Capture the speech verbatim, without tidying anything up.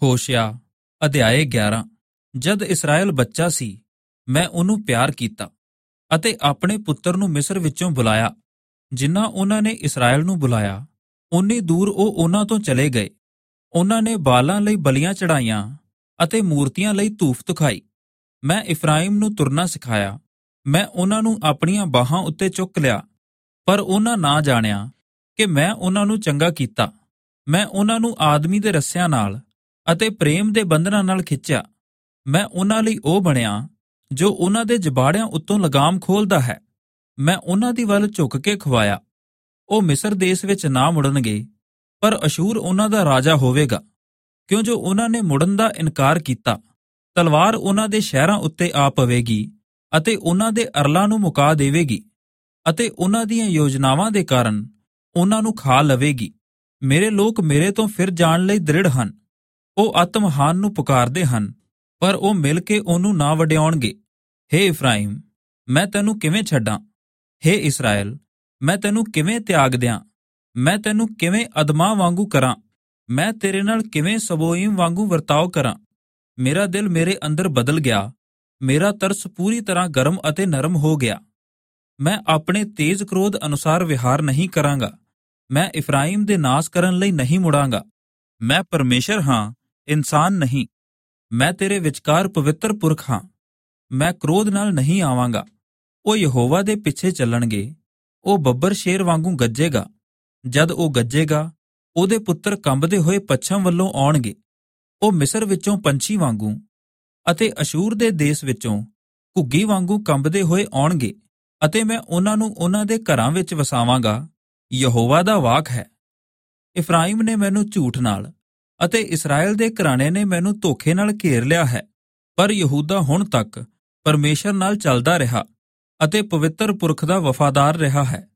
ਹੋਸ਼ਿਆ ਅਧਿਆਏ ਗਿਆਰਾਂ। ਜਦ ਇਸਰਾਏਲ ਬੱਚਾ ਸੀ, ਮੈਂ ਉਹਨੂੰ ਪਿਆਰ ਕੀਤਾ ਅਤੇ ਆਪਣੇ ਪੁੱਤਰ ਨੂੰ ਮਿਸਰ ਵਿੱਚੋਂ ਬੁਲਾਇਆ। ਜਿੰਨਾ ਉਹਨਾਂ ਨੇ ਇਸਰਾਏਲ ਨੂੰ ਬੁਲਾਇਆ, ਓਨੀ ਦੂਰ ਉਹ ਉਹਨਾਂ ਤੋਂ ਚਲੇ ਗਏ। ਉਹਨਾਂ ਨੇ ਬਾਲਾਂ ਲਈ ਬਲੀਆਂ ਚੜਾਈਆਂ ਅਤੇ ਮੂਰਤੀਆਂ ਲਈ ਧੂਫ ਦਿਖਾਈ। ਮੈਂ ਇਫਰਾਈਮ ਨੂੰ ਤੁਰਨਾ ਸਿਖਾਇਆ, ਮੈਂ ਉਹਨਾਂ ਨੂੰ ਆਪਣੀਆਂ ਬਾਹਾਂ ਉੱਤੇ ਚੁੱਕ ਲਿਆ, ਪਰ ਉਹਨਾਂ ਨਾ ਜਾਣਿਆ ਕਿ ਮੈਂ ਉਹਨਾਂ ਨੂੰ ਚੰਗਾ ਕੀਤਾ। ਮੈਂ ਉਹਨਾਂ ਨੂੰ ਆਦਮੀ ਦੇ ਰੱਸਿਆਂ ਨਾਲ ਅਤੇ ਪ੍ਰੇਮ ਦੇ ਬੰਧਨਾਂ ਨਾਲ ਖਿੱਚਿਆ। ਮੈਂ ਉਹਨਾਂ ਲਈ ਉਹ ਬਣਿਆ ਜੋ ਉਹਨਾਂ ਦੇ ਜਬਾੜਿਆਂ ਉੱਤੋਂ ਲਗਾਮ ਖੋਲ੍ਹਦਾ ਹੈ। ਮੈਂ ਉਹਨਾਂ ਦੀ ਵੱਲ ਝੁਕ ਕੇ ਖਵਾਇਆ। ਉਹ ਮਿਸਰ ਦੇਸ਼ ਵਿੱਚ ਨਾ ਮੁੜਨਗੇ, ਪਰ ਅਸ਼ੂਰ ਉਹਨਾਂ ਦਾ ਰਾਜਾ ਹੋਵੇਗਾ, ਕਿਉਂ ਜੋ ਉਹਨਾਂ ਨੇ ਮੁੜਨ ਦਾ ਇਨਕਾਰ ਕੀਤਾ। ਤਲਵਾਰ ਉਹਨਾਂ ਦੇ ਸ਼ਹਿਰਾਂ ਉੱਤੇ ਆ ਪਵੇਗੀ ਅਤੇ ਉਹਨਾਂ ਦੇ ਅਰਲਾਂ ਨੂੰ ਮੁਕਾ ਦੇਵੇਗੀ, ਅਤੇ ਉਹਨਾਂ ਦੀਆਂ ਯੋਜਨਾਵਾਂ ਦੇ ਕਾਰਨ ਉਹਨਾਂ ਨੂੰ ਖਾ ਲਵੇਗੀ। ਮੇਰੇ ਲੋਕ ਮੇਰੇ ਤੋਂ ਫਿਰ ਜਾਣ ਲਈ ਦ੍ਰਿੜ ਹਨ। ਉਹ ਆਤਮਹਾਨ ਨੂੰ ਪੁਕਾਰਦੇ ਹਨ, ਪਰ ਉਹ ਮਿਲ ਕੇ ਉਹਨੂੰ ਨਾ ਵਡਿਆਉਣਗੇ। ਹੇ ਇਫਰਾਈਮ, ਮੈਂ ਤੈਨੂੰ ਕਿਵੇਂ ਛੱਡਾਂ? ਹੇ ਇਸਰਾਏਲ, ਮੈਂ ਤੈਨੂੰ ਕਿਵੇਂ ਤਿਆਗ ਦਿਆਂ? ਮੈਂ ਤੈਨੂੰ ਕਿਵੇਂ ਅਦਮਾਂ ਵਾਂਗੂ ਕਰਾਂ? ਮੈਂ ਤੇਰੇ ਨਾਲ ਕਿਵੇਂ ਸਬੋਇਮ ਵਾਂਗੂ ਵਰਤਾਓ ਕਰਾਂ? ਮੇਰਾ ਦਿਲ ਮੇਰੇ ਅੰਦਰ ਬਦਲ ਗਿਆ, ਮੇਰਾ ਤਰਸ ਪੂਰੀ ਤਰ੍ਹਾਂ ਗਰਮ ਅਤੇ ਨਰਮ ਹੋ ਗਿਆ। ਮੈਂ ਆਪਣੇ ਤੇਜ਼ ਕ੍ਰੋਧ ਅਨੁਸਾਰ ਵਿਹਾਰ ਨਹੀਂ ਕਰਾਂਗਾ। ਮੈਂ ਇਫਰਾਈਮ ਦੇ ਨਾਸ ਕਰਨ ਲਈ ਨਹੀਂ ਮੁੜਾਂਗਾ। ਮੈਂ ਪਰਮੇਸ਼ਰ ਹਾਂ, ਇਨਸਾਨ ਨਹੀਂ। ਮੈਂ ਤੇਰੇ ਵਿਚਕਾਰ ਪਵਿੱਤਰ ਪੁਰਖ ਹਾਂ। ਮੈਂ ਕ੍ਰੋਧ ਨਾਲ ਨਹੀਂ ਆਵਾਂਗਾ। ਉਹ ਯਹੋਵਾ ਦੇ ਪਿੱਛੇ ਚੱਲਣਗੇ। ਉਹ ਬੱਬਰ ਸ਼ੇਰ ਵਾਂਗੂ ਗੱਜੇਗਾ। ਜਦ ਉਹ ਗੱਜੇਗਾ, ਉਹਦੇ ਪੁੱਤਰ ਕੰਬਦੇ ਹੋਏ ਪੱਛਮ ਵੱਲੋਂ ਆਉਣਗੇ। ਉਹ ਮਿਸਰ ਵਿੱਚੋਂ ਪੰਛੀ ਵਾਂਗੂ ਅਤੇ ਅਸ਼ੂਰ ਦੇ ਦੇਸ਼ ਵਿੱਚੋਂ ਘੁੱਗੀ ਵਾਂਗੂ ਕੰਬਦੇ ਹੋਏ ਆਉਣਗੇ, ਅਤੇ ਮੈਂ ਉਹਨਾਂ ਨੂੰ ਉਹਨਾਂ ਦੇ ਘਰਾਂ ਵਿੱਚ ਵਸਾਵਾਂਗਾ। ਯਹੋਵਾ ਦਾ ਵਾਕ ਹੈ। ਇਫਰਾਈਮ ਨੇ ਮੈਨੂੰ ਝੂਠ ਨਾਲ ਅਤੇ ਇਸਰਾਏਲ ਦੇ ਘਰਾਣੇ ਨੇ ਮੈਨੂੰ ਧੋਖੇ ਨਾਲ ਘੇਰ ਲਿਆ ਹੈ, ਪਰ ਯਹੂਦਾ ਹੁਣ ਤੱਕ ਪਰਮੇਸ਼ਰ ਨਾਲ ਚੱਲਦਾ ਰਿਹਾ ਅਤੇ ਪਵਿੱਤਰ ਪੁਰਖ ਦਾ ਵਫਾਦਾਰ ਰਿਹਾ ਹੈ।